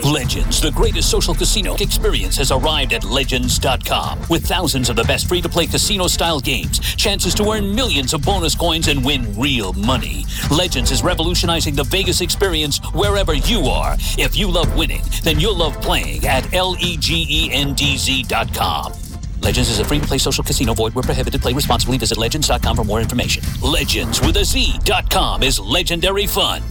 Legends, the greatest social casino experience, has arrived at Legends.com. With thousands of the best free-to-play casino-style games, chances to earn millions of bonus coins and win real money. Legends is revolutionizing the Vegas experience wherever you are. If you love winning, then you'll love playing at LEGENDZ.com. Legends is a free-to-play social casino. Void where prohibited. Play responsibly. Visit Legends.com for more information. Legends with a Z.com is legendary fun.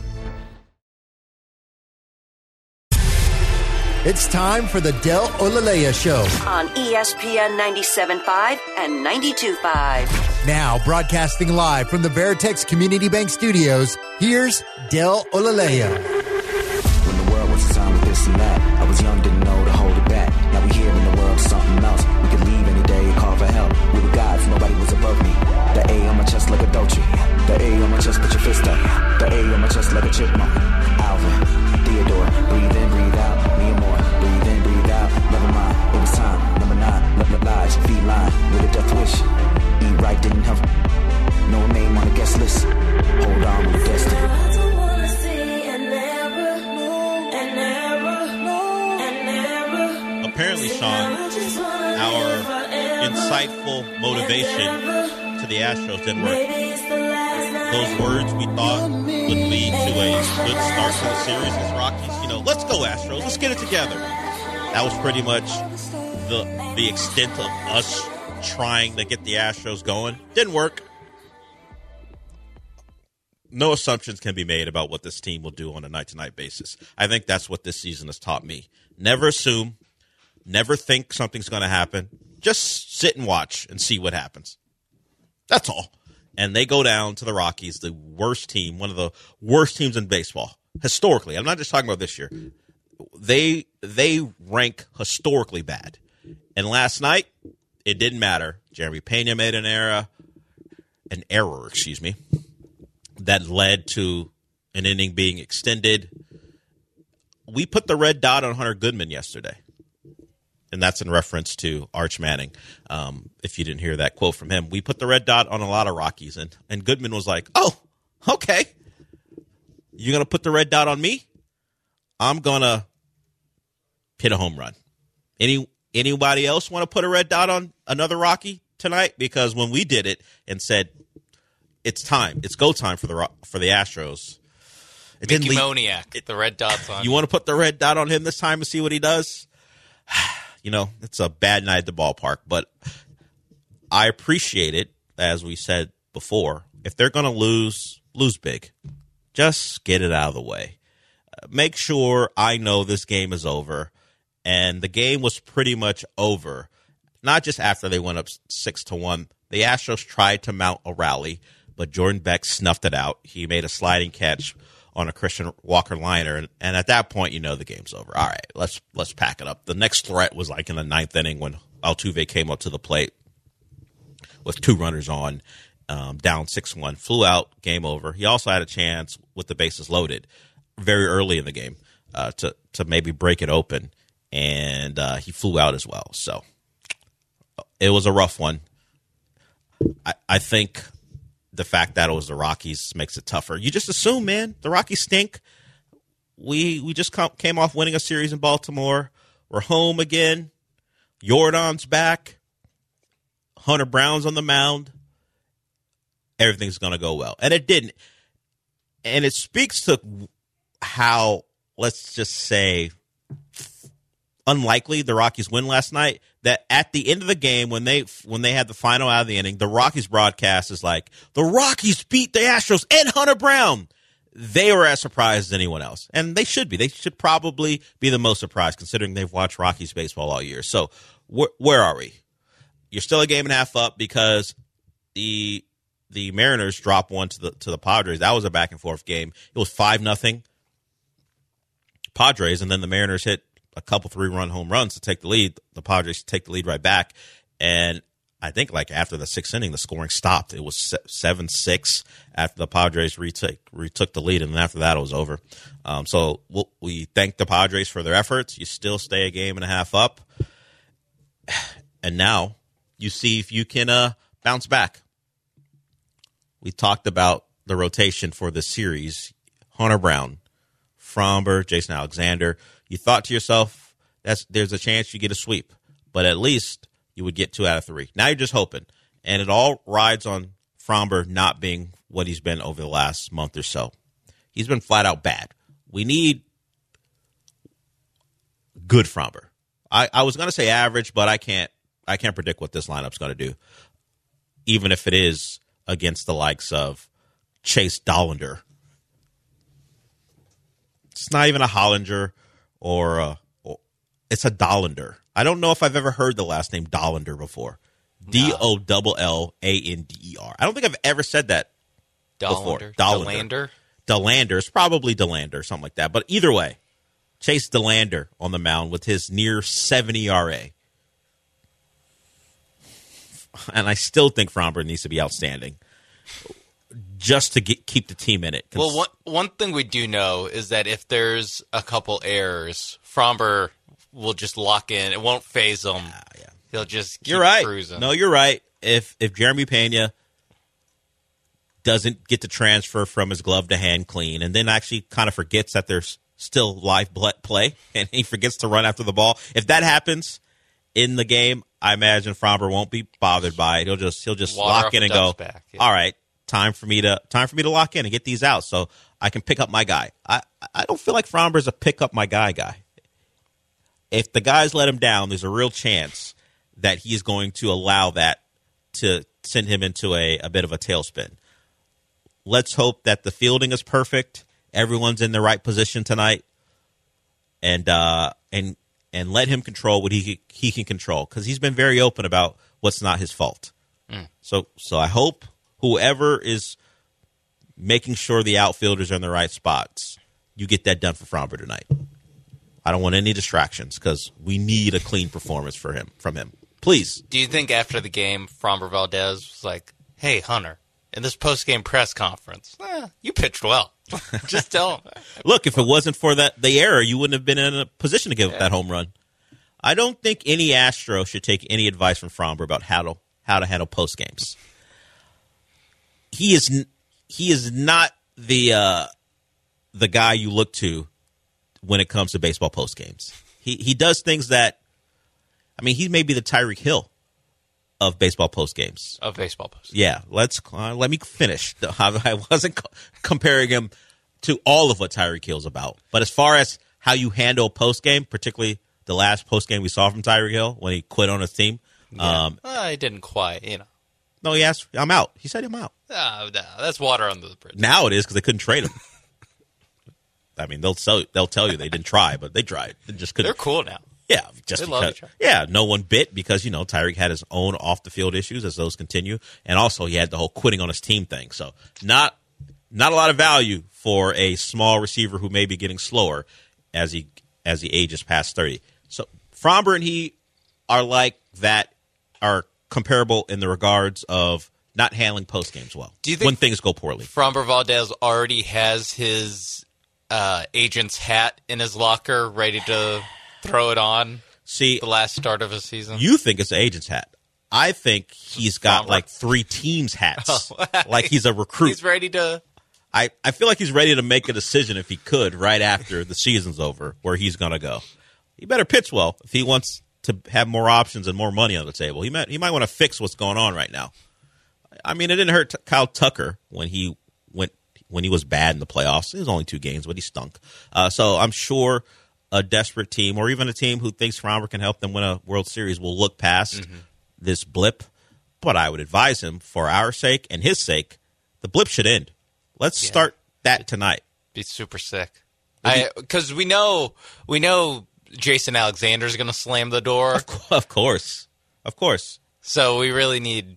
It's time for the Del Olaleya Show on ESPN 97.5 and 92.5. Now broadcasting live from the Veritex Community Bank Studios, here's Del Olaleya. When the world was designed with this and that, I was young, didn't know to hold it back. Now we here in the world, something else. We could leave any day and call for help. We were gods, nobody was above me. The A on my chest like a Dolce. The A on my chest, put your fist up. The A on my chest like a chipmunk. Alvin, Theodore, breathe in, breathe out. Me and more, breathe in, breathe out. Never mind, it was time. Number 9, love the lies, feline with a death wish. Eat right, didn't have no name on the guest list. Hold on, we're destined. Apparently, Sean, our insightful motivation to the Astros didn't work. Those words we thought would lead to a good start to the series as Rockies, let's go Astros, let's get it together. That was pretty much the extent of us trying to get the Astros going. Didn't work. No assumptions can be made about what this team will do on a night-to-night basis. I think that's what this season has taught me. Never assume. Never think something's going to happen. Just sit and watch and see what happens. That's all. And they go down to the Rockies, the worst team, one of the worst teams in baseball, historically. I'm not just talking about this year. They rank historically bad. And last night, it didn't matter. Jeremy Pena made an error, that led to an inning being extended. We put the red dot on Hunter Goodman yesterday. And that's in reference to Arch Manning. If you didn't hear that quote from him, we put the red dot on a lot of Rockies. And Goodman was like, oh, okay. You're going to put the red dot on me? I'm going to hit a home run. Anybody else want to put a red dot on another Rocky tonight? Because when we did it and said, it's time, it's go time for the Astros. Mickey Moniak, the red dot's on. You want to put the red dot on him this time and see what he does? It's a bad night at the ballpark, but I appreciate it, as we said before. If they're going to lose big. Just get it out of the way. Make sure I know this game is over, and the game was pretty much over, not just after they went up 6-1. The Astros tried to mount a rally, but Jordan Beck snuffed it out. He made a sliding catch on a Christian Walker liner, and at that point, the game's over. All right, let's pack it up. The next threat was like in the 9th inning when Altuve came up to the plate with 2 runners on, down 6-1, flew out, game over. He also had a chance with the bases loaded very early in the game to maybe break it open, and he flew out as well. So it was a rough one. I think the fact that it was the Rockies makes it tougher. You just assume, man, the Rockies stink. We just came off winning a series in Baltimore. We're home again. Jordan's back. Hunter Brown's on the mound. Everything's going to go well. And it didn't. And it speaks to how, let's just say, unlikely the Rockies win last night, that at the end of the game, when they had the final out of the inning, the Rockies broadcast is like, the Rockies beat the Astros and Hunter Brown. They were as surprised as anyone else. And they should be. They should probably be the most surprised, considering they've watched Rockies baseball all year. So where are we? You're still a game and a half up because the Mariners dropped one to the Padres. That was a back-and-forth game. It was 5-0 Padres, and then the Mariners hit a couple 3-run home runs to take the lead. The Padres take the lead right back. And I think after the 6th inning, the scoring stopped. It was 7-6 after the Padres retook the lead, and then after that, it was over. So we thank the Padres for their efforts. You still stay a game and a half up. And now you see if you can bounce back. We talked about the rotation for this series. Hunter Brown, Framber, Jason Alexander. You thought to yourself, there's a chance you get a sweep, but at least you would get 2 out of 3. Now you're just hoping, and it all rides on Framber not being what he's been over the last month or so. He's been flat out bad. We need good Framber. I was going to say average, but I can't predict what this lineup's going to do, even if it is against the likes of Chase Dollander. It's not even a Hollinger or it's a Dollander. I don't know if I've ever heard the last name Dollander before. Dollander. I don't think I've ever said that before. Dollander. Dollander. It's probably Dollander, something like that. But either way, Chase Dollander on the mound with his near 70 ERA. And I still think Framber needs to be outstanding just to keep the team in it. Well, one thing we do know is that if there's a couple errors, Framber will just lock in. It won't phase him. Yeah. He'll just keep cruising. No, you're right. If Jeremy Pena doesn't get the transfer from his glove to hand clean and then actually kind of forgets that there's still live play and he forgets to run after the ball, if that happens in the game, I imagine Framber won't be bothered by it. He'll just lock in and go, all right, time for me to lock in and get these out so I can pick up my guy. I don't feel like Framber's a pick up my guy. If the guys let him down, there's a real chance that he's going to allow that to send him into a bit of a tailspin. Let's hope that the fielding is perfect. Everyone's in the right position tonight, and let him control what he can control, because he's been very open about what's not his fault. So I hope whoever is making sure the outfielders are in the right spots, you get that done for Framber tonight. I don't want any distractions because we need a clean performance from him. Please. Do you think after the game, Framber Valdez was like, "Hey, Hunter, in this post-game press conference, you pitched well. Just tell him." Look, if it wasn't for the error, you wouldn't have been in a position to give up that home run. I don't think any Astro should take any advice from Framber about how to handle post games. He is not the guy you look to when it comes to baseball post games. He does things that, I mean, he may be the Tyreek Hill of baseball post games. Of baseball post. Yeah, let me finish. I wasn't comparing him to all of what Tyreek Hill's about, but as far as how you handle post game, particularly the last post game we saw from Tyreek Hill when he quit on his team. Yeah. He didn't quite, No, he asked, "I'm out." He said, "I'm out." No, that's water under the bridge. Now it is because they couldn't trade him. I mean, they'll tell you they didn't try, but they tried. They just couldn't. They're cool now. Yeah, just because. Yeah, no one bit because Tyreek had his own off the field issues as those continue, and also he had the whole quitting on his team thing. So not a lot of value for a small receiver who may be getting slower as he ages past 30. So Framber and he are like that, are comparable in the regards of not handling post games well. Do you think when things go poorly? Framber Valdez already has his agent's hat in his locker, ready to throw it on. See, the last start of his season. You think it's an agent's hat? I think he's got like 3 teams' hats. Like he's a recruit. He's ready to. I feel like he's ready to make a decision if he could right after the season's over where he's going to go. He better pitch well if he wants to have more options and more money on the table. He might want to fix what's going on right now. I mean, it didn't hurt Kyle Tucker when he was bad in the playoffs. It was only 2 games, but he stunk. So I'm sure a desperate team or even a team who thinks Framber can help them win a World Series will look past this blip. But I would advise him, for our sake and his sake, the blip should end. Let's start that tonight. Be super sick. Because we know Jason Alexander is going to slam the door. Of course. So we really need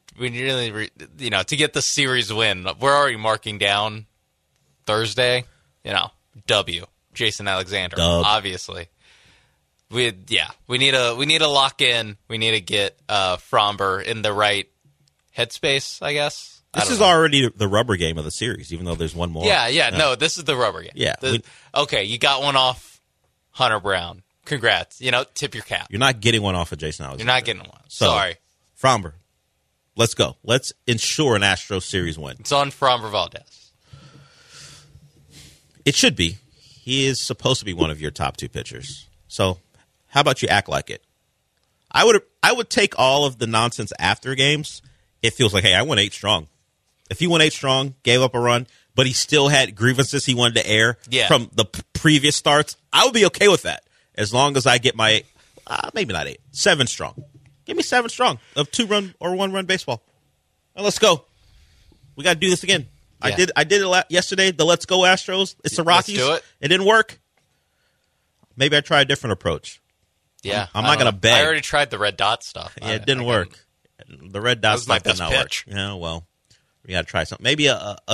to get the series win. We're already marking down Thursday. W. Jason Alexander, obviously. We need to lock in. We need to get Framber in the right headspace, I guess. This is already the rubber game of the series, even though there's one more. No, this is the rubber game. Yeah. Okay, you got one off Hunter Brown. Congrats. Tip your cap. You're not getting one off of Jason Alexander. You're not getting one. Sorry. Framber, let's go. Let's ensure an Astros series win. It's on Framber Valdez. It should be. he is supposed to be one of your top 2 pitchers. So how about you act like it? I would take all of the nonsense after games. It feels like, hey, I went 8 strong. If he went 8 strong, gave up a run, but he still had grievances he wanted to air from the previous starts, I would be okay with that as long as I get my maybe not 8, 7 strong. Give me 7 strong of 2-run or 1-run baseball. Now let's go. We got to do this again. Yeah. I did it yesterday. The Let's Go Astros. It's the Rockies. Let's do it. It didn't work. Maybe I try a different approach. Yeah, I'm not going to beg. I already tried the red dot stuff. Yeah, it didn't work. The red dot stuff did not work. Yeah, well, we got to try something. Maybe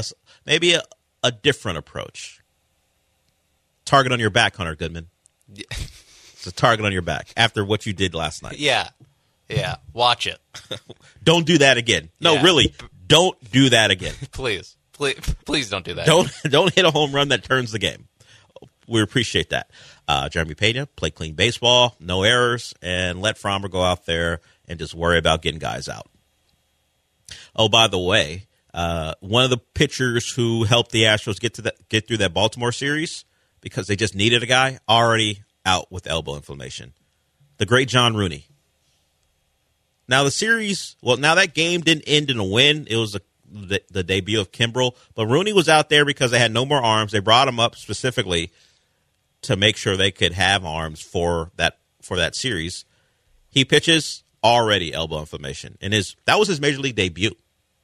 a different approach. Target on your back, Hunter Goodman. Yeah. It's a target on your back after what you did last night. Yeah. Watch it. Don't do that again. No, really, don't do that again. Please don't do that. Don't hit a home run that turns the game. We appreciate that. Jeremy Pena, play clean baseball, no errors, and let Framber go out there and just worry about getting guys out. Oh, by the way, one of the pitchers who helped the Astros get through that Baltimore series because they just needed a guy already out with elbow inflammation. The great John Rooney. Now that game didn't end in a win. It was the debut of Kimbrel, but Rooney was out there because they had no more arms. They brought him up specifically to make sure they could have arms for that series. He pitches already elbow inflammation, and that was his major league debut.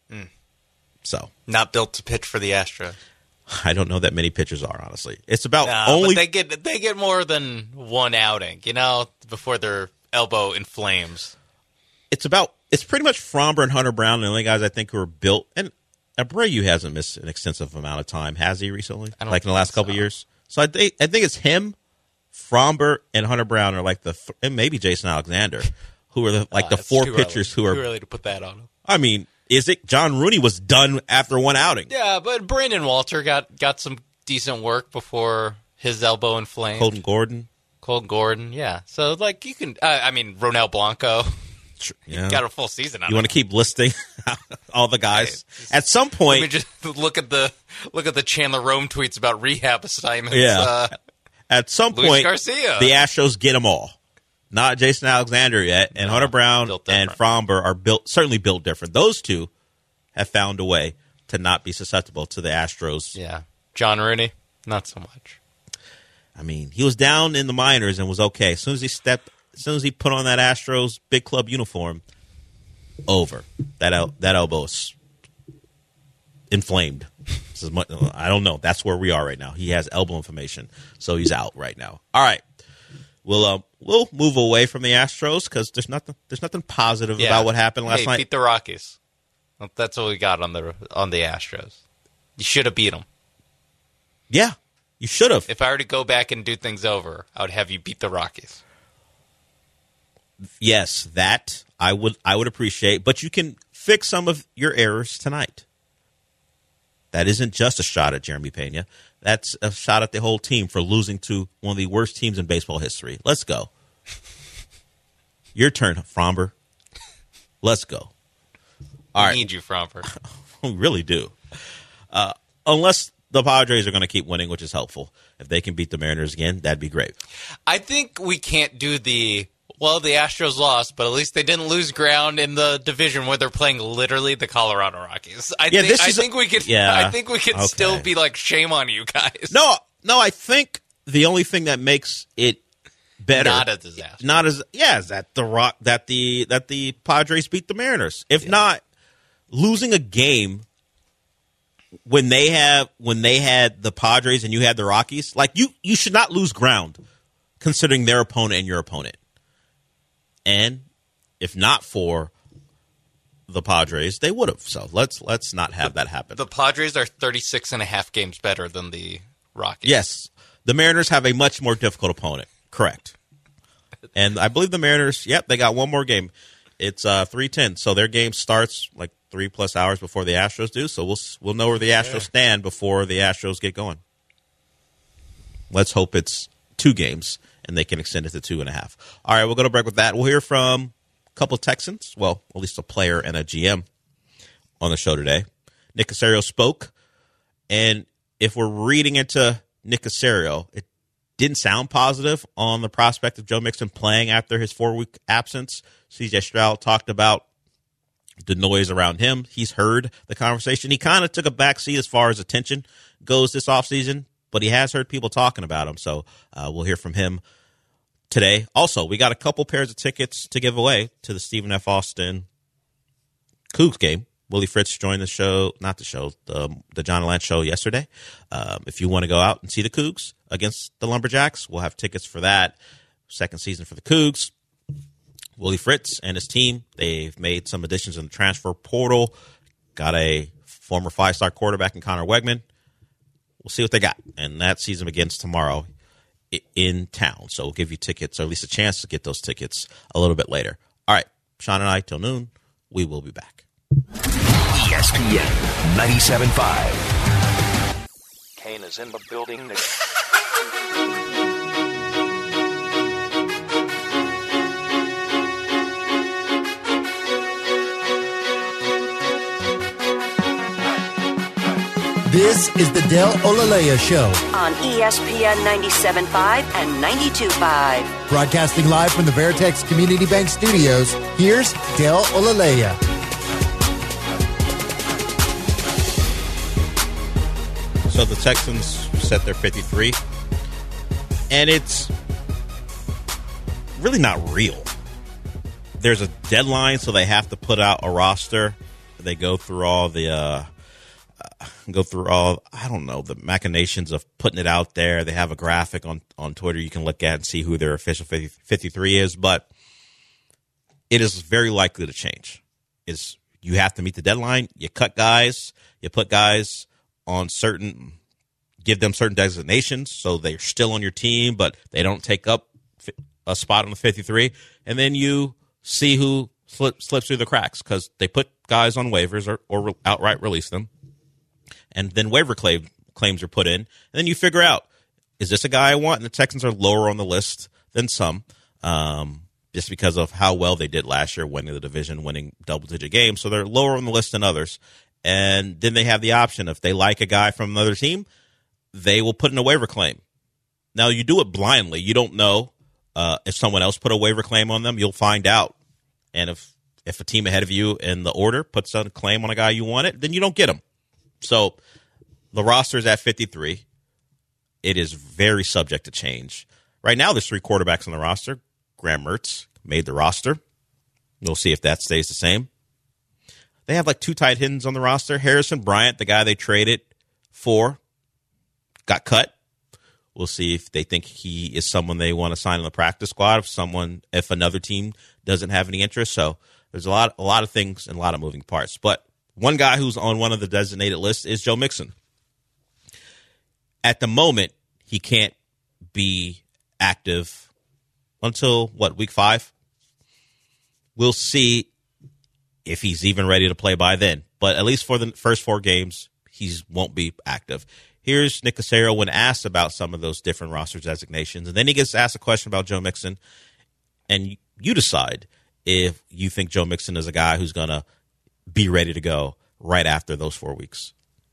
So not built to pitch for the Astros. I don't know that many pitchers are, honestly. It's about but they get more than one outing, before their elbow inflames. It's pretty much Framber and Hunter Brown, the only guys I think who are built. And Abreu hasn't missed an extensive amount of time, has he recently? In the last couple of years. So I think it's him, Framber, and Hunter Brown are like and maybe Jason Alexander, who are the 4 pitchers who are too early to put that on him. I mean, is it? John Rooney was done after one outing. Yeah, but Brandon Walter got some decent work before his elbow inflamed. Colton Gordon, yeah. So you can. Ronel Blanco. Yeah. Got a full season out. You want to keep listing all the guys? At some point, let me just look at the Chandler Rome tweets about rehab assignments. Yeah. At some point, Garcia. The Astros get them all. Not Jason Alexander yet, and Hunter Brown and Framber are certainly built different. Those two have found a way to not be susceptible to the Astros. Yeah, John Rooney, not so much. I mean, he was down in the minors and was okay. As soon as he put on that Astros big club uniform, over. That elbow is inflamed. I don't know. That's where we are right now. He has elbow inflammation, so he's out right now. All right, we'll move away from the Astros because there's nothing positive about what happened last night. Beat the Rockies. That's what we got on the Astros. You should have beat them. Yeah, you should have. If I were to go back and do things over, I would have you beat the Rockies. Yes, that I would appreciate, but you can fix some of your errors tonight. That isn't just a shot at Jeremy Pena. That's a shot at the whole team for losing to one of the worst teams in baseball history. Let's go. Your turn, Framber. Let's go. All right. We need you, Framber. We really do. Unless the Padres are going to keep winning, which is helpful. If they can beat the Mariners again, that'd be great. I think we can't do the Astros lost, but at least they didn't lose ground in the division where they're playing literally the Colorado Rockies. I think we could still be like, shame on you guys. No, I think the only thing that makes it better, not a disaster, is that the Padres beat the Mariners. If not, losing a game when they had the Padres and you had the Rockies, like you should not lose ground considering their opponent and your opponent. And if not for the Padres, they would have. So let's not have that happen. The Padres are 36.5 games better than the Rockies. Yes. The Mariners have a much more difficult opponent. Correct. And I believe the Mariners, they got one more game. It's 3:10. So their game starts like 3+ hours before the Astros do. So we'll know where the Astros stand before the Astros get going. Let's hope it's 2 games. And they can extend it to 2.5. All right, we'll go to break with that. We'll hear from a couple Texans. Well, at least a player and a GM on the show today. Nick Caserio spoke. And if we're reading into Nick Caserio, it didn't sound positive on the prospect of Joe Mixon playing after his 4-week absence. CJ Stroud talked about the noise around him. He's heard the conversation. He kind of took a backseat as far as attention goes this offseason, but he has heard people talking about him. So we'll hear from him today. Also, we got a couple pairs of tickets to give away to the Stephen F. Austin Cougs game. Willie Fritz joined the show, the John Lance show yesterday. If you want to go out and see the Cougs against the Lumberjacks, we'll have tickets for that. Second season for the Cougs. Willie Fritz and his team, they've made some additions in the transfer portal. Got a former 5-star quarterback in Connor Wegman. We'll see what they got. And that season begins tomorrow in town. So we'll give you tickets, or at least a chance to get those tickets a little bit later. All right, Sean and I, till noon, we will be back. ESPN 97.5. Kane is in the building. This is the Del Olaleya Show on ESPN 97.5 and 92.5. Broadcasting live from the Veritex Community Bank Studios, here's Del Olaleya. So the Texans set their 53, and it's really not real. There's a deadline, so they have to put out a roster. They go through all the the machinations of putting it out there. They have a graphic on Twitter you can look at and see who their official 53 is, but it is very likely to change. You have to meet the deadline. You cut guys. You put guys on give them certain designations so they're still on your team, but they don't take up a spot on the 53. And then you see who slips through the cracks because they put guys on waivers or outright release them. And then waiver claims are put in. And then you figure out, is this a guy I want? And the Texans are lower on the list than some, just because of how well they did last year, winning the division, winning double-digit games. So they're lower on the list than others. And then they have the option, if they like a guy from another team, they will put in a waiver claim. Now, you do it blindly. You don't know if someone else put a waiver claim on them. You'll find out. And if a team ahead of you in the order puts a claim on a guy you wanted, then you don't get him. So the roster is at 53. It is very subject to change. Right now, there's 3 quarterbacks on the roster. Graham Mertz made the roster. We'll see if that stays the same. They have like 2 tight ends on the roster. Harrison Bryant, the guy they traded for, got cut. We'll see if they think he is someone they want to sign on the practice squad, if another team doesn't have any interest. So there's a lot of things and a lot of moving parts. But one guy who's on one of the designated lists is Joe Mixon. At the moment, he can't be active until, week 5? We'll see if he's even ready to play by then. But at least for the first 4 games, he won't be active. Here's Nick Caserio when asked about some of those different roster designations. And then he gets asked a question about Joe Mixon. And you decide if you think Joe Mixon is a guy who's going to be ready to go right after those 4 weeks.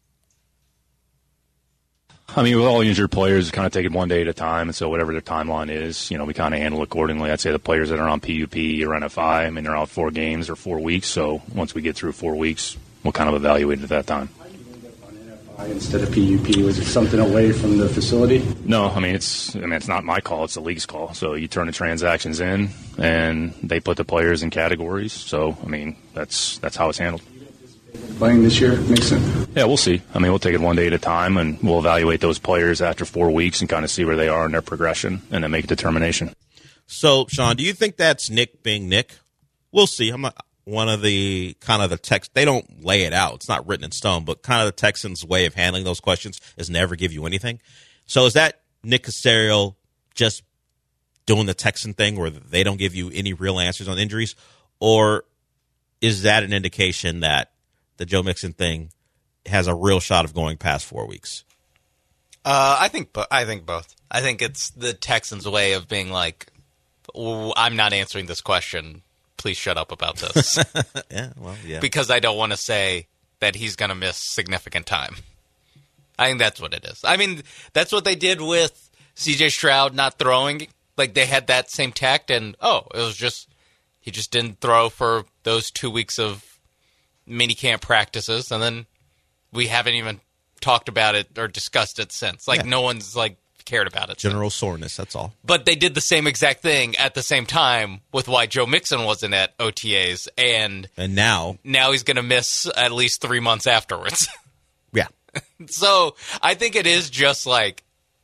I mean, with all injured players, kind of take it one day at a time, and so whatever their timeline is, we kind of handle accordingly. I'd say the players that are on PUP or NFI, I mean, they're out 4 games or 4 weeks, so once we get through 4 weeks, we'll kind of evaluate at that time. Instead of PUP, was it something away from the facility? No, it's not my call, it's the league's call. So you turn the transactions in, and they put the players in categories. So, that's how it's handled. Playing this year, Mixon? Yeah, we'll see. We'll take it one day at a time, and we'll evaluate those players after 4 weeks and kind of see where they are in their progression, and then make a determination. So, Sean, do you think that's Nick being Nick? We'll see. I'm not one of the kind of the text. They don't lay it out. It's not written in stone, but kind of the Texans' way of handling those questions is never give you anything. So is that Nick Caserio just doing the Texan thing where they don't give you any real answers on injuries? Or is that an indication that the Joe Mixon thing has a real shot of going past 4 weeks? I think both. I think it's the Texans' way of being like, I'm not answering this question. Please shut up about this. Yeah. Because I don't want to say that he's going to miss significant time. I think that's what it is. I mean, that's what they did with C.J. Stroud not throwing. Like, they had that same tact, and, it was just, he just didn't throw for those 2 weeks of minicamp practices, and then we haven't even talked about it or discussed it since. Like, no one's, like, cared about it. General soreness, that's all. But they did the same exact thing at the same time with why Joe Mixon wasn't at OTAs, and now he's going to miss at least 3 months afterwards. Yeah. So I think it is just like,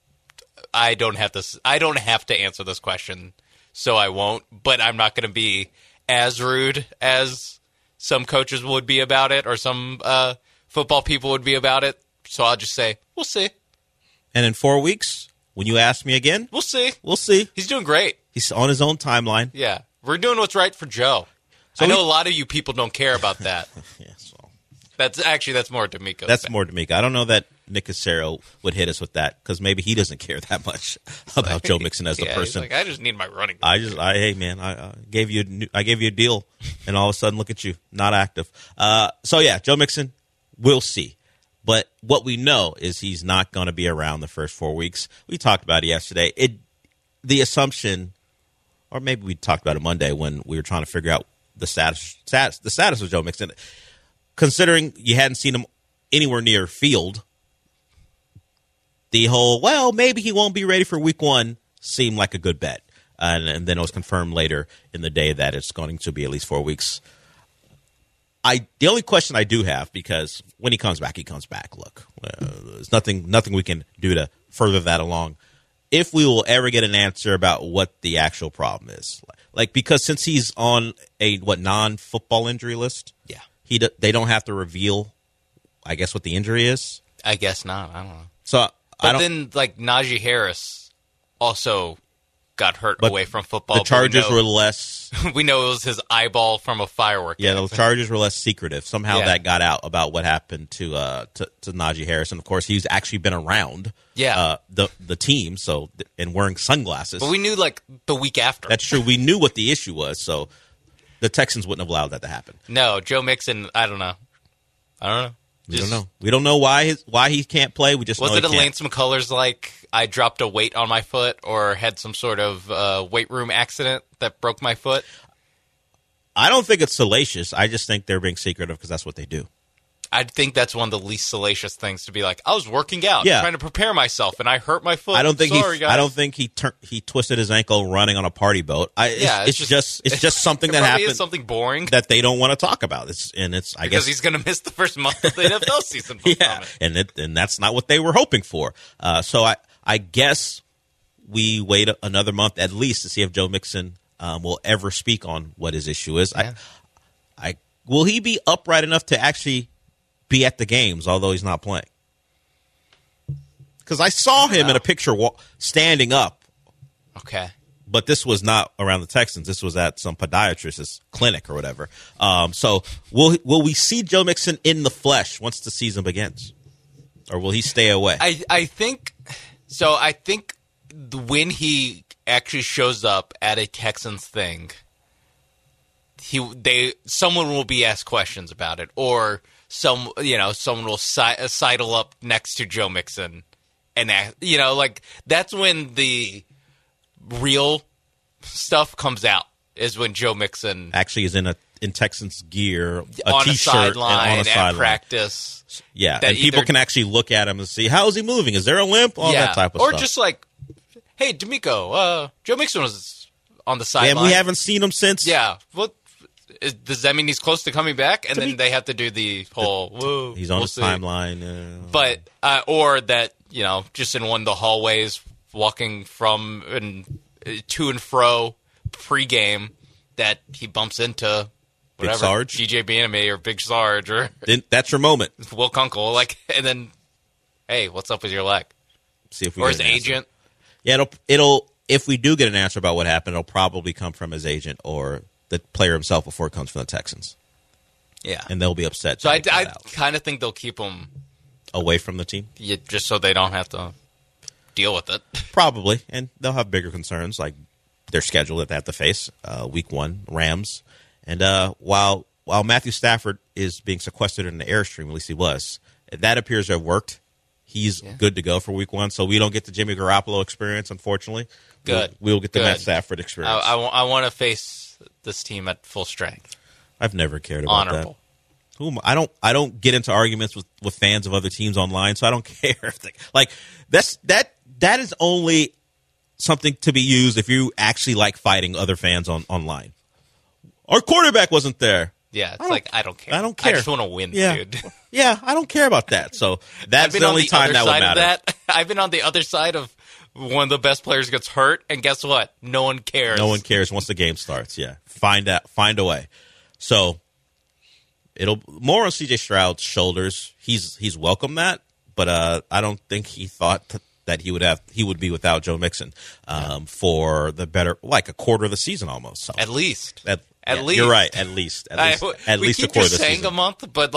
I don't have to answer this question, so I won't. But I'm not going to be as rude as some coaches would be about it, or some football people would be about it. So I'll just say, we'll see. And in 4 weeks, when you ask me again, we'll see. We'll see. He's doing great. He's on his own timeline. Yeah, we're doing what's right for Joe. So I know a lot of you people don't care about that. Yes. Well, that's more D'Amico. That's more D'Amico. I don't know that Nick Cassero would hit us with that, because maybe he doesn't care that much about Joe Mixon as the person. He's like, I just need my running back. I gave you a deal, and all of a sudden, look at you, not active. So yeah, Joe Mixon, we'll see. But what we know is he's not going to be around the first 4 weeks. We talked about it yesterday. The assumption, or maybe we talked about it Monday when we were trying to figure out the status of Joe Mixon. Considering you hadn't seen him anywhere near field, the whole, maybe he won't be ready for week 1 seemed like a good bet. And then it was confirmed later in the day that it's going to be at least 4 weeks. The only question I do have, because when he comes back, he comes back. Look, there's nothing we can do to further that along. If we will ever get an answer about what the actual problem is, like, because since he's on a non-football injury list, they don't have to reveal, I guess, what the injury is. I guess not. I don't know. So, then like Najee Harris also got hurt away from football. The charges were less. We know it was his eyeball from a firework. Yeah, the charges were less secretive. Somehow that got out about what happened to Najee Harris, and of course he's actually been around. The team, and wearing sunglasses. But we knew like the week after. That's true. We knew what the issue was, so the Texans wouldn't have allowed that to happen. No, Joe Mixon. I don't know. We don't know. We don't know why he can't play. We just was know it he a Lance McCullers like I dropped a weight on my foot or had some sort of weight room accident that broke my foot? I don't think it's salacious. I just think they're being secretive because that's what they do. I think that's one of the least salacious things to be like, I was working out, trying to prepare myself, and I hurt my foot. I don't think Sorry, guys. I don't think he twisted his ankle running on a party boat. It's just something that happened. Is something boring that they don't want to talk about. I guess he's going to miss the first month of the NFL season. And that's not what they were hoping for. So I guess we wait another month at least to see if Joe Mixon will ever speak on what his issue is. Yeah. Will he be upright enough to actually be at the games, although he's not playing? Because I saw him in a picture standing up. Okay. But this was not around the Texans. This was at some podiatrist's clinic or whatever. So will we see Joe Mixon in the flesh once the season begins? Or will he stay away? I think so. I think when he actually shows up at a Texans thing, someone will be asked questions about it, or someone will sidle up next to Joe Mixon, and that's when the real stuff comes out. Is when Joe Mixon actually is in Texans gear, a on t-shirt, a sideline and on a sideline. Practice. Yeah, and people can actually look at him and see, how is he moving? Is there a limp? All that type of stuff. Or just like, hey, D'Amico, Joe Mixon was on the sideline. And we haven't seen him since. Yeah. What does that mean? He's close to coming back? And then they have to do the whole, whoa. He's on his timeline. But, or that, just in one of the hallways, walking from to and fro pregame, that he bumps into whatever, Big Sarge? DJ Bieniemy or Big Sarge, or that's your moment. Will Kunkel, and then, hey, what's up with your leg? See if we or get his an answer. agent. Yeah, it'll. If we do get an answer about what happened, it'll probably come from his agent or the player himself before it comes from the Texans. Yeah, and they'll be upset. So I kind of think they'll keep him away from the team, just so they don't have to deal with it. Probably, and they'll have bigger concerns like their schedule that they have to face. Week 1, Rams, and while Matthew Stafford is being sequestered in the Airstream, at least he was, that appears to have worked. he's good to go for week 1. So we don't get the Jimmy Garoppolo experience, unfortunately. Good. We'll get the Matt Stafford experience. I want to face this team at full strength. I've never cared about Honorable. that. I don't get into arguments with fans of other teams online, so I don't care if that is only something to be used if you actually like fighting other fans online. Our quarterback wasn't there. Yeah, it's I don't care. I don't care. I just want to win, dude. Yeah, I don't care about that. So that's the only time that would matter. I've been on the other side of one of the best players gets hurt, and guess what? No one cares. No one cares once the game starts. Yeah, find a way. So it'll more on C.J. Stroud's shoulders. He's welcomed that, but I don't think he thought that he would be without Joe Mixon for the better a quarter of the season almost. So. At least. At least. You're right. At least a quarter of the season. We keep just saying a month, but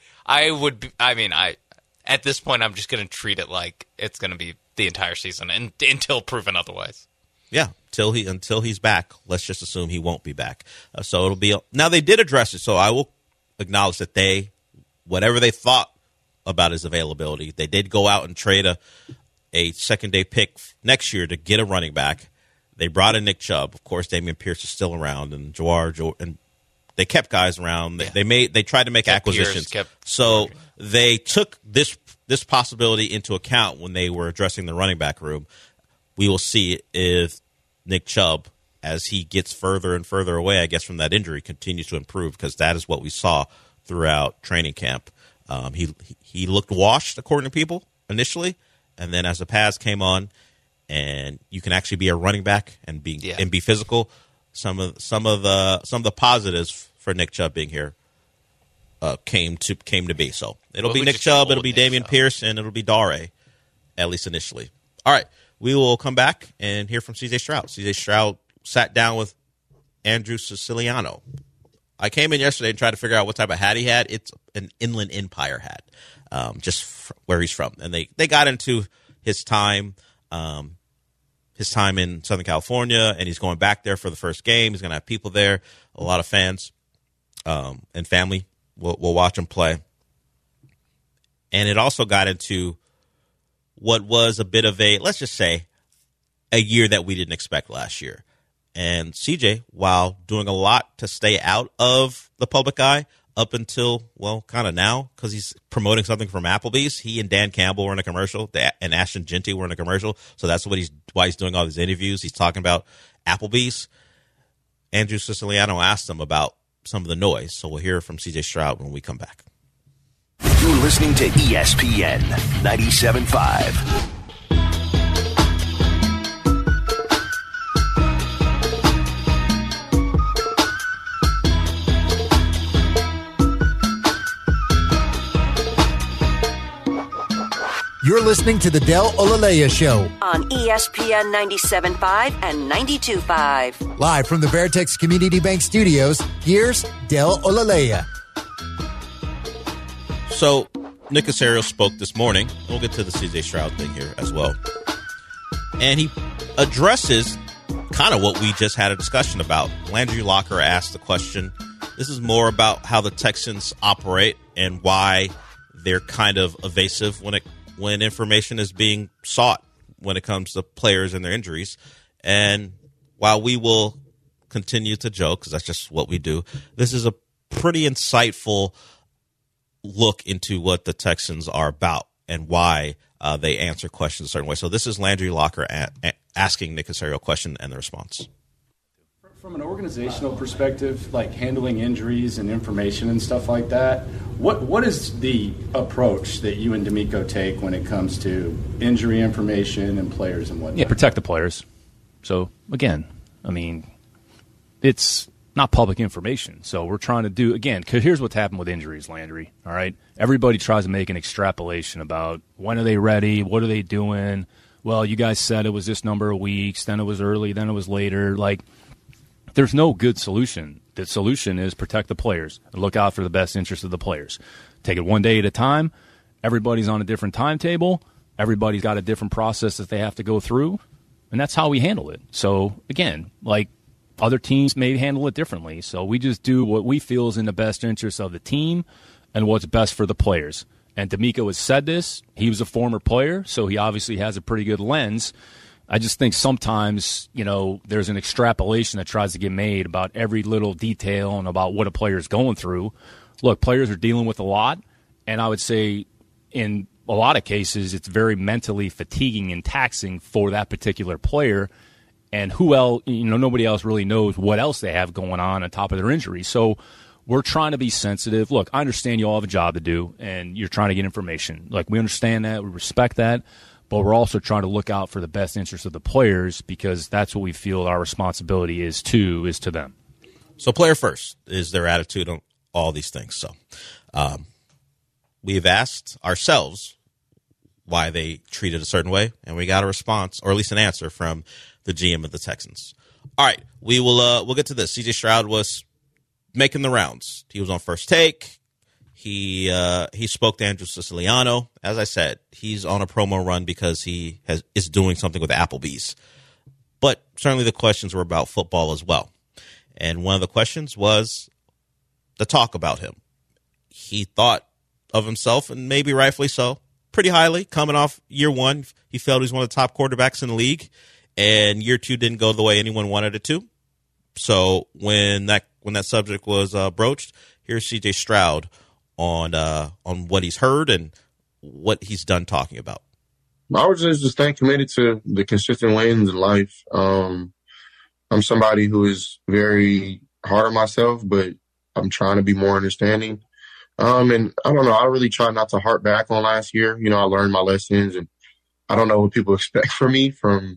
at this point, I'm just going to treat it like it's going to be the entire season until proven otherwise. Yeah, until he's back. Let's just assume he won't be back. So it'll be now they did address it. So I will acknowledge that whatever they thought about his availability, they did go out and trade a second-day pick next year to get a running back. They brought in Nick Chubb. Of course, Dameon Pierce is still around, and Jawar, and they kept guys around. They tried to make acquisitions. So they took this possibility into account when they were addressing the running back room. We will see if Nick Chubb, as he gets further and further away, I guess, from that injury, continues to improve, because that is what we saw throughout training camp. He looked washed, according to people, initially, and then as the pads came on, and you can actually be a running back and be physical. Some of the positives for Nick Chubb being here came to be. So it'll be Nick Chubb, it'll be Dameon Pierce, and it'll be Dare, at least initially. All right, we will come back and hear from C.J. Stroud. C.J. Stroud sat down with Andrew Siciliano. I came in yesterday and tried to figure out what type of hat he had. It's an Inland Empire hat, where he's from, and they got into his time. His time in Southern California, and he's going back there for the first game. He's going to have people there, a lot of fans and family will watch him play. And it also got into what was a bit of let's just say, a year that we didn't expect last year. And CJ, while doing a lot to stay out of the public eye up until, kind of now, because he's promoting something from Applebee's. He and Dan Campbell were in a commercial, and Ashton Genty were in a commercial. So that's why he's doing all these interviews. He's talking about Applebee's. Andrew Siciliano asked him about some of the noise. So we'll hear from C.J. Stroud when we come back. You're listening to ESPN 97.5. You're listening to the Del Olaleya Show on ESPN 97.5 and 92.5. Live from the Veritex Community Bank Studios, here's Del Olaleya. So, Nick Caserio spoke this morning. We'll get to the C.J. Stroud thing here as well. And he addresses kind of what we just had a discussion about. Landry Locker asked the question. This is more about how the Texans operate and why they're kind of evasive when information is being sought when it comes to players and their injuries. And while we will continue to joke, because that's just what we do, this is a pretty insightful look into what the Texans are about and why they answer questions a certain way. So this is Landry Locker asking Nick Caserio a question and the response. From an organizational perspective, like handling injuries and information and stuff like that, what is the approach that you and D'Amico take when it comes to injury information and players and whatnot? Yeah, protect the players. So, again, it's not public information. So we're trying to do, again, because here's what's happened with injuries, Landry, all right? Everybody tries to make an extrapolation about when are they ready, what are they doing? Well, you guys said it was this number of weeks, then it was early, then it was later. There's no good solution. The solution is protect the players and look out for the best interest of the players. Take it one day at a time. Everybody's on a different timetable. Everybody's got a different process that they have to go through, and that's how we handle it. So, again, other teams may handle it differently. So we just do what we feel is in the best interest of the team and what's best for the players. And DeMeco has said this. He was a former player, so he obviously has a pretty good lens. I just think sometimes, there's an extrapolation that tries to get made about every little detail and about what a player is going through. Look, players are dealing with a lot, and I would say in a lot of cases it's very mentally fatiguing and taxing for that particular player. And who else, nobody else really knows what else they have going on top of their injury. So we're trying to be sensitive. Look, I understand you all have a job to do, and you're trying to get information. Like, we understand that. We respect that. But we're also trying to look out for the best interest of the players, because that's what we feel our responsibility is to them. So player first is their attitude on all these things. So we've asked ourselves why they treated a certain way, and we got a response, or at least an answer, from the GM of the Texans. All right, we'll get to this. C.J. Stroud was making the rounds. He was on First Take. He spoke to Andrew Siciliano. As I said, he's on a promo run because he is doing something with Applebee's. But certainly the questions were about football as well. And one of the questions was the talk about him. He thought of himself, and maybe rightfully so, pretty highly. Coming off year one, he felt he was one of the top quarterbacks in the league. And year two didn't go the way anyone wanted it to. So when that subject was broached, here's C.J. Stroud on what he's heard and what he's done talking about. I would just stay committed to the consistent wins in life. I'm somebody who is very hard on myself, but I'm trying to be more understanding. And I don't know, I really try not to harp back on last year. I learned my lessons, and I don't know what people expect from me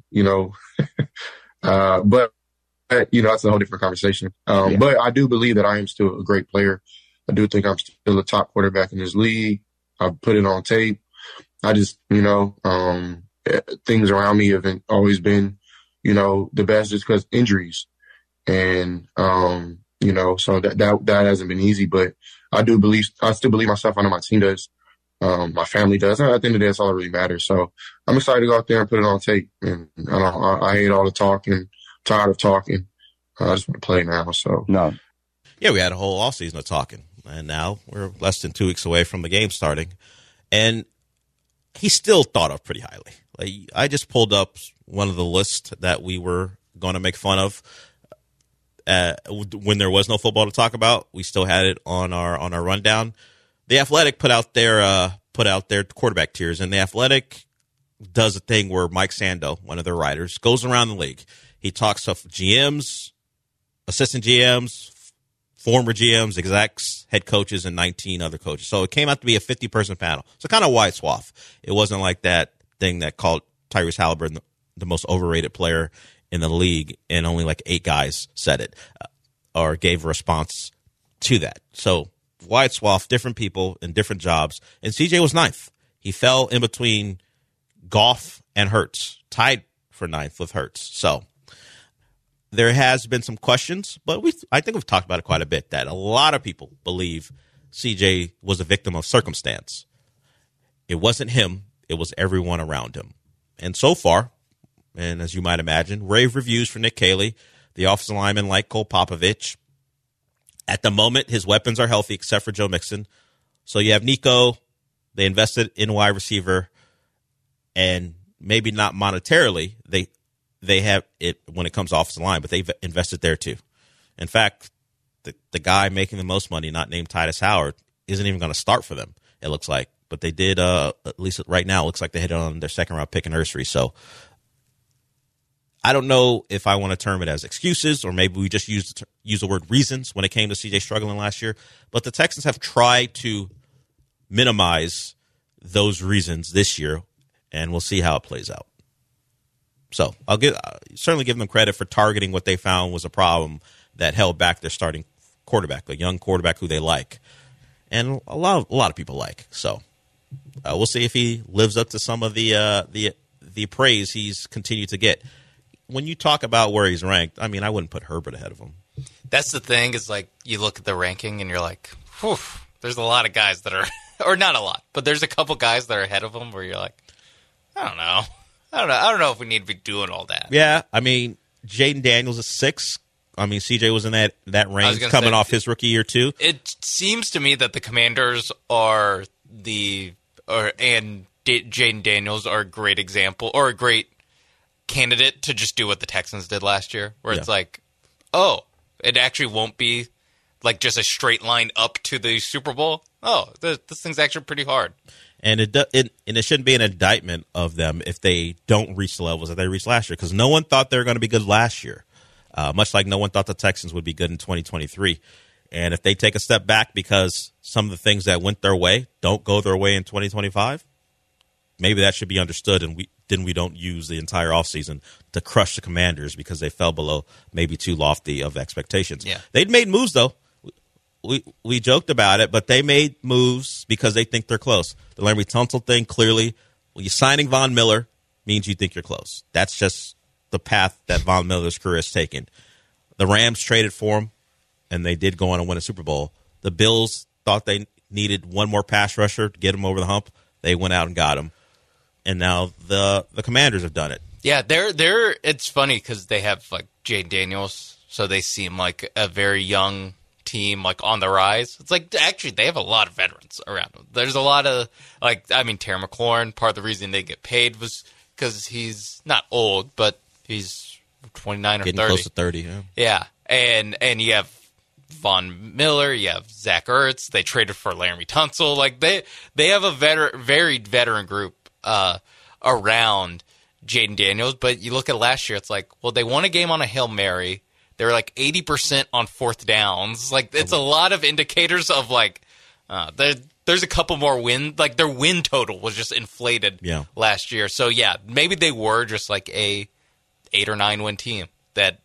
but that's a whole different conversation. But I do believe that I am still a great player. I do think I'm still a top quarterback in this league. I've put it on tape. I just, things around me haven't always been, the best, just because injuries. And, so that hasn't been easy, but I still believe myself. I know my team does. My family does. At the end of the day, that's all that really matters. So I'm excited to go out there and put it on tape. And I hate all the talking, tired of talking. I just want to play now. So no. Yeah, we had a whole offseason of talking, and now we're less than 2 weeks away from the game starting. And he's still thought of pretty highly. Like, I just pulled up one of the lists that we were going to make fun of when there was no football to talk about. We still had it on our rundown. The Athletic put out their quarterback tiers, and The Athletic does a thing where Mike Sando, one of their writers, goes around the league. He talks to GMs, assistant GMs, former GMs, execs, head coaches, and 19 other coaches. So it came out to be a 50-person panel. So kind of wide swath. It wasn't like that thing that called Tyrese Halliburton the most overrated player in the league, and only like 8 guys said it or gave a response to that. So wide swath, different people in different jobs. And CJ was 9th. He fell in between Goff and Hurts, tied for 9th with Hurts. So there has been some questions, but I think we've talked about it quite a bit, that a lot of people believe CJ was a victim of circumstance. It wasn't him. It was everyone around him. And so far, and as you might imagine, rave reviews for Nick Caley, the offensive lineman like Cole Popovich. At the moment, his weapons are healthy except for Joe Mixon. So you have Nico. They invested in wide receiver, and maybe not monetarily. They have it when it comes to offensive line, but they've invested there too. In fact, the guy making the most money, not named Titus Howard, isn't even going to start for them, it looks like. But they did, at least right now, it looks like they hit on their second-round pick in nursery. So I don't know if I want to term it as excuses, or maybe we just use the word reasons when it came to CJ struggling last year. But the Texans have tried to minimize those reasons this year, and we'll see how it plays out. So I'll certainly give them credit for targeting what they found was a problem that held back their starting quarterback, a young quarterback who they like, and a lot of people like. So we'll see if he lives up to some of the praise he's continued to get. When you talk about where he's ranked, I mean, I wouldn't put Herbert ahead of him. That's the thing, is like you look at the ranking and you're like, whew, there's a lot of guys that are, or not a lot, but there's a couple guys that are ahead of him where you're like, I don't know if we need to be doing all that. Yeah, I mean, Jaden Daniels is 6. I mean, CJ was in that range coming off his rookie year too. It seems to me that the Commanders are Jaden Daniels are a great example or a great candidate to just do what the Texans did last year, where it's like, oh, it actually won't be like just a straight line up to the Super Bowl. Oh, this thing's actually pretty hard. And it shouldn't be an indictment of them if they don't reach the levels that they reached last year, because no one thought they were going to be good last year, much like no one thought the Texans would be good in 2023. And if they take a step back because some of the things that went their way don't go their way in 2025, maybe that should be understood, and we don't use the entire offseason to crush the Commanders because they fell below maybe too lofty of expectations. Yeah. They'd made moves, though. We joked about it, but they made moves because they think they're close. The Laremy Tunsil thing, clearly, you signing Von Miller means you think you're close. That's just the path that Von Miller's career has taken. The Rams traded for him, and they did go on and win a Super Bowl. The Bills thought they needed one more pass rusher to get him over the hump. They went out and got him. And now the Commanders have done it. Yeah, it's funny because they have like Jaden Daniels, so they seem like a very young team, like on the rise. It's like actually they have a lot of veterans around them. There's a lot of Terry McLaurin. Part of the reason they get paid was because he's not old, but he's 29 or getting 30. Close to 30, yeah. Yeah, and you have Von Miller, you have Zach Ertz. They traded for Laremy Tunsil. Like they have a very veteran group around Jaden Daniels. But you look at last year, it's like, well, they won a game on a Hail Mary. They were like 80% on fourth downs. Like it's a lot of indicators of like there's a couple more wins. Like their win total was just inflated last year. So yeah, maybe they were just like a 8 or 9 win team that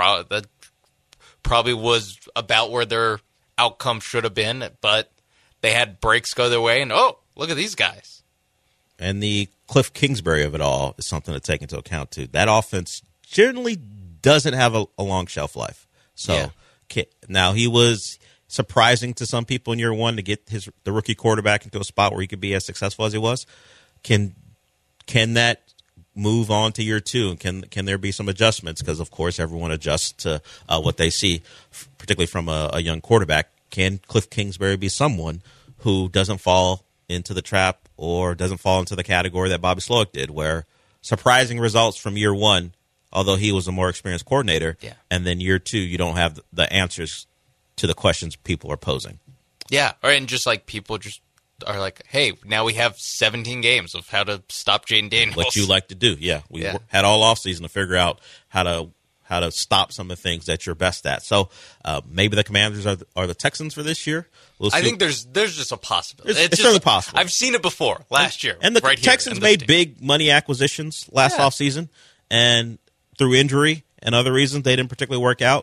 probably was about where their outcome should have been, but they had breaks go their way, and look at these guys. And the Cliff Kingsbury of it all is something to take into account, too. That offense generally doesn't have a long shelf life. So now he was surprising to some people in year one to get the rookie quarterback into a spot where he could be as successful as he was. Can that move on to year two, and can there be some adjustments? Because, of course, everyone adjusts to what they see, particularly from a young quarterback. Can Cliff Kingsbury be someone who doesn't fall into the trap or doesn't fall into the category that Bobby Slowick did, where surprising results from year one, although he was a more experienced coordinator, and then year two, you don't have the answers to the questions people are posing. Yeah, and just like people just are like, hey, now we have 17 games of how to stop Jaden Daniels. What you like to do, we had all offseason to figure out how to stop some of the things that you're best at. So maybe the Commanders are the Texans for this year. We'll see. I think there's just a possibility. It's certainly possible. I've seen it before last year. And the Texans made big money acquisitions last offseason, and through injury and other reasons, they didn't particularly work out.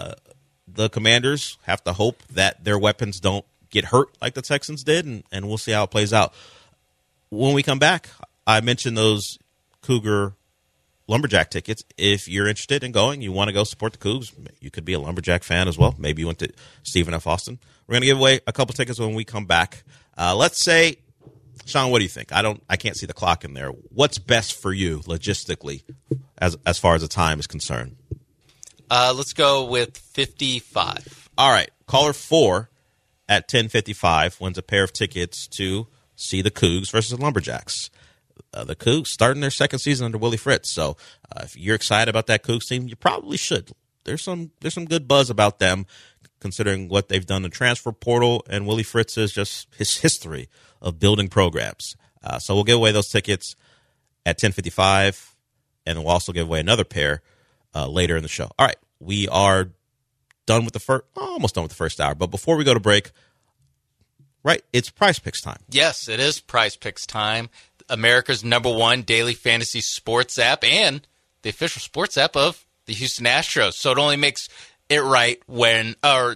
The Commanders have to hope that their weapons don't get hurt like the Texans did, and we'll see how it plays out. When we come back, I mentioned those Cougar Lumberjack tickets. If you're interested in going, you want to go support the Cougs, you could be a Lumberjack fan as well. Maybe you went to Stephen F. Austin. We're going to give away a couple tickets when we come back. Let's say, Sean, what do you think? I can't see the clock in there. What's best for you logistically as far as the time is concerned? Let's go with 55. All right. Caller 4 at 10:55 wins a pair of tickets to see the Cougs versus the Lumberjacks. The Cougs starting their second season under Willie Fritz. So if you're excited about that Cougs team, you probably should. There's some good buzz about them, considering what they've done in the transfer portal and Willie Fritz's just his history of building programs. So we'll give away those tickets at 10:55, and we'll also give away another pair later in the show. All right, we are done with almost done with the first hour. But before we go to break, right, it's Prize Picks time. Yes, it is Prize Picks time. America's #1 daily fantasy sports app and the official sports app of the Houston Astros. So it only makes it right when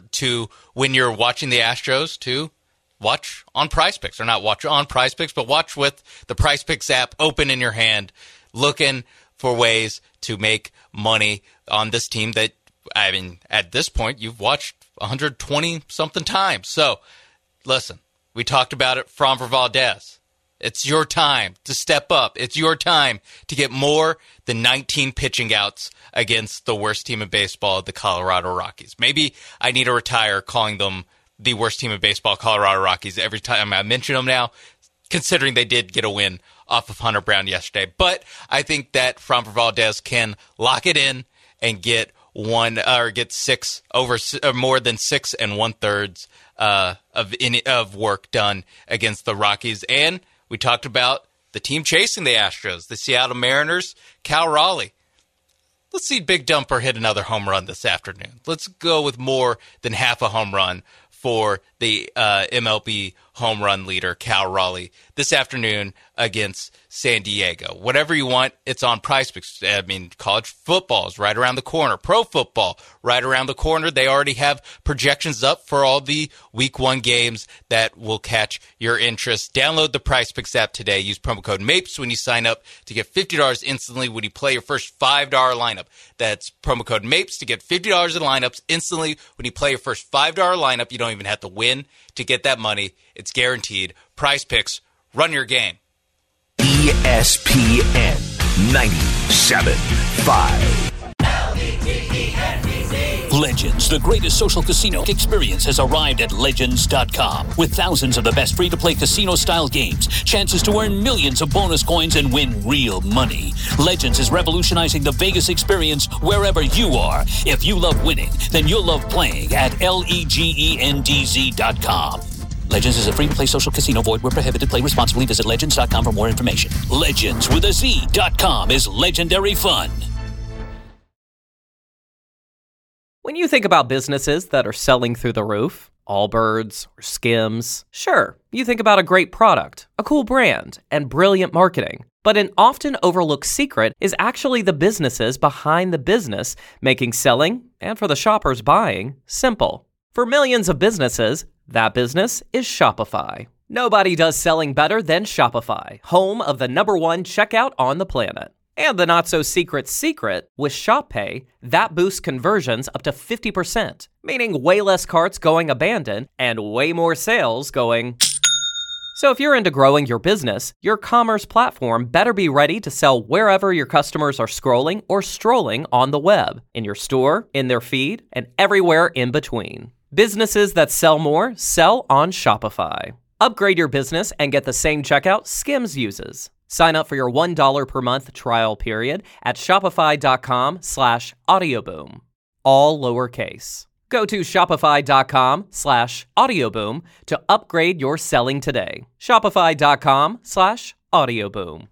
you're watching the Astros to watch on Prize Picks, or not watch on Prize Picks, but watch with the Prize Picks app open in your hand, looking for ways to make money on this team that, I mean, at this point, you've watched 120-something times. So, listen, we talked about it, Framber Valdez. It's your time to step up. It's your time to get more than 19 pitching outs against the worst team in baseball, the Colorado Rockies. Maybe I need to retire calling them the worst team in baseball, Colorado Rockies, every time I mention them now, considering they did get a win off of Hunter Brown yesterday. But I think that Framber Valdez can lock it in and get more than 6 1/3 of work done against the Rockies. And we talked about the team chasing the Astros, the Seattle Mariners, Cal Raleigh. Let's see Big Dumper hit another home run this afternoon. Let's go with more than half a home run for the MLB home run leader, Cal Raleigh, this afternoon against San Diego. Whatever you want, it's on PrizePicks. I mean, college football is right around the corner. Pro football, right around the corner. They already have projections up for all the Week 1 games that will catch your interest. Download the PrizePicks app today. Use promo code MAPES when you sign up to get $50 instantly when you play your first $5 lineup. That's promo code MAPES to get $50 in lineups instantly when you play your first $5 lineup. You don't even have to win to get that money. It's guaranteed. PrizePicks, run your game. ESPN 97.5. Legends, the greatest social casino experience, has arrived at Legends.com. With thousands of the best free-to-play casino-style games, chances to earn millions of bonus coins and win real money. Legends is revolutionizing the Vegas experience wherever you are. If you love winning, then you'll love playing at LEGENDZ.com. Legends is a free-to-play social casino. Void where prohibited. Play responsibly. Visit Legends.com for more information. Legends with a Z.com is legendary fun. When you think about businesses that are selling through the roof, Allbirds or Skims, sure, you think about a great product, a cool brand, and brilliant marketing. But an often overlooked secret is actually the businesses behind the business, making selling, and for the shoppers buying, simple. For millions of businesses, that business is Shopify. Nobody does selling better than Shopify, home of the #1 checkout on the planet. And the not-so-secret secret, with Shop Pay, that boosts conversions up to 50%, meaning way less carts going abandoned and way more sales going... So if you're into growing your business, your commerce platform better be ready to sell wherever your customers are scrolling or strolling on the web, in your store, in their feed, and everywhere in between. Businesses that sell more sell on Shopify. Upgrade your business and get the same checkout Skims uses. Sign up for your $1 per month trial period at shopify.com/audioboom. All lowercase. Go to shopify.com/audioboom to upgrade your selling today. Shopify.com/audioboom.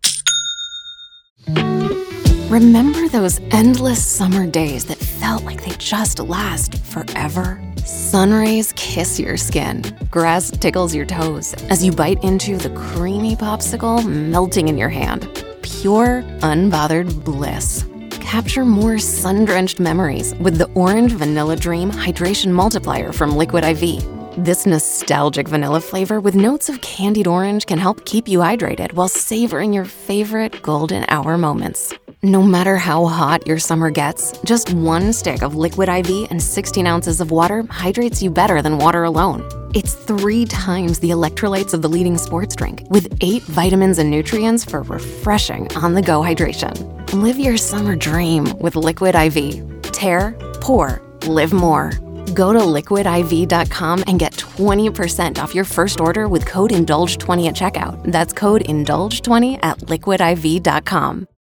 Remember those endless summer days that felt like they just last forever? Sun rays kiss your skin. Grass tickles your toes as you bite into the creamy popsicle melting in your hand. Pure, unbothered bliss. Capture more sun-drenched memories with the Orange Vanilla Dream Hydration Multiplier from Liquid IV. This nostalgic vanilla flavor with notes of candied orange can help keep you hydrated while savoring your favorite golden hour moments. No matter how hot your summer gets, just one stick of Liquid IV and 16 ounces of water hydrates you better than water alone. It's 3 times the electrolytes of the leading sports drink, with 8 vitamins and nutrients for refreshing on-the-go hydration. Live your summer dream with Liquid IV. Tear, pour, live more. Go to liquidiv.com and get 20% off your first order with code INDULGE20 at checkout. That's code INDULGE20 at liquidiv.com.